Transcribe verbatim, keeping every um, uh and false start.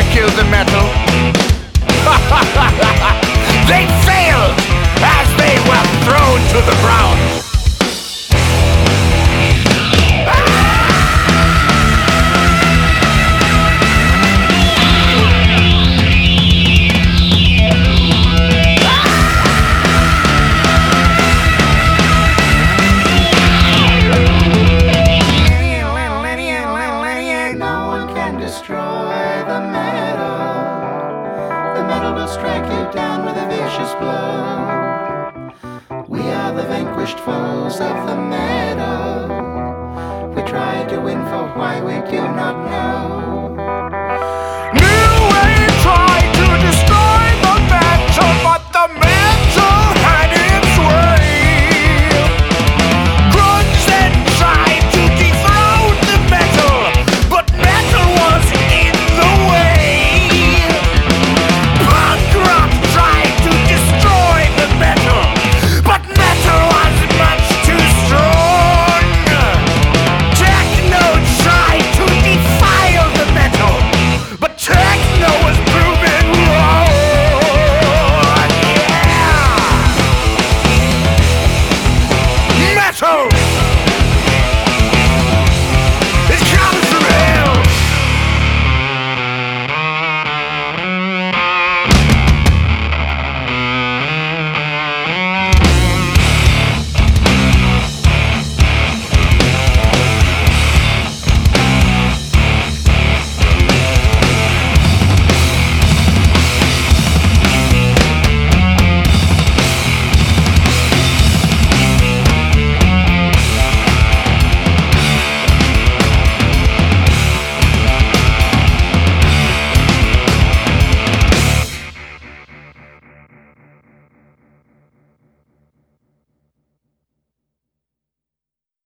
kill the metal. They failed as they were thrown to the ground. Destroy the metal. The metal will strike you down with a vicious blow. We are the vanquished foes of the metal. We try to win for why we do not know.